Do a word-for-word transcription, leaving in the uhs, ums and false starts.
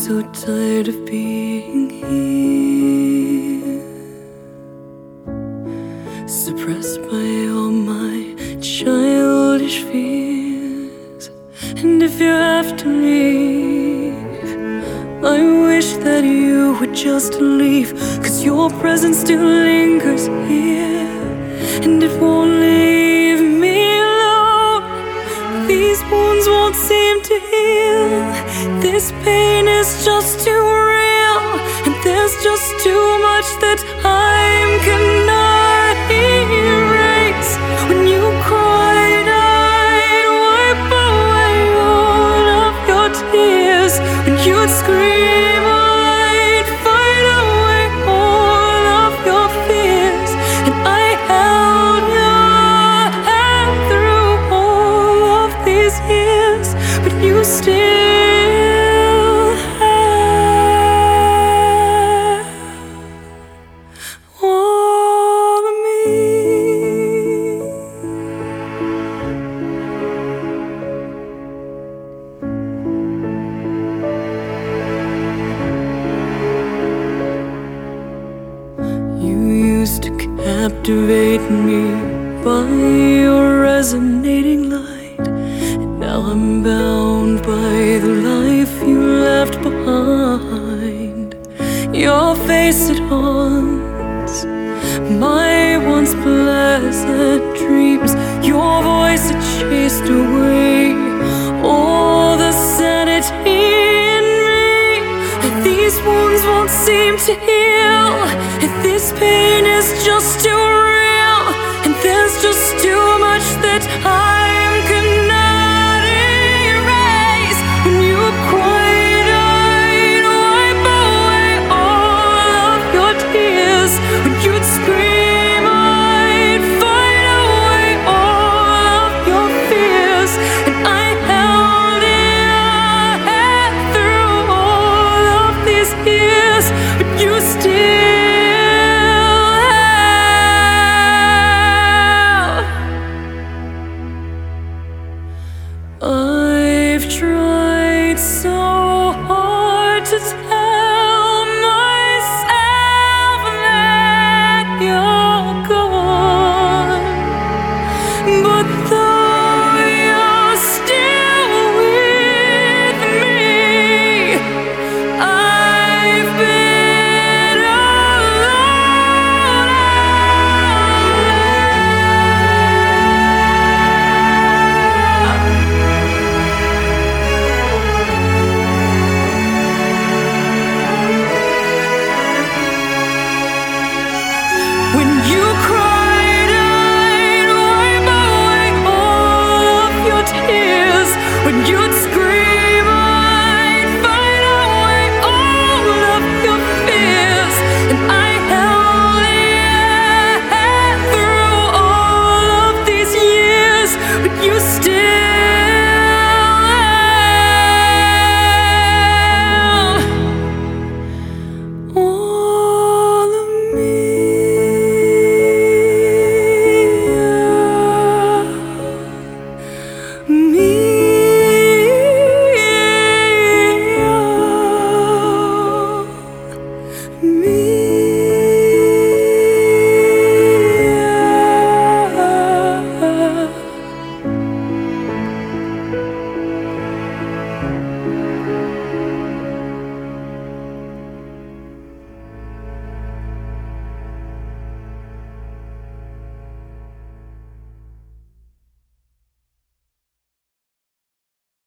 so tired of being here, suppressed by all my childish fears. And if you have to leave, I wish that you would just leave, 'cause your presence still lingers here, and it won't leave me alone. These wounds won't seem to heal. This pain is just too real, and there's just too much that time cannot erase. When you cried, I'd wipe away all of your tears. When you'd scream, I'd fight away all of your fears. And I held your hand through all of these years, but you still to captivate me by your resonating light. And now I'm bound by the life you left behind. Your face, it haunts my once pleasant dreams. Your voice, it chased away all the sanity in me. And these wounds won't seem to heal, and this pain is just too real, and there's just too much that I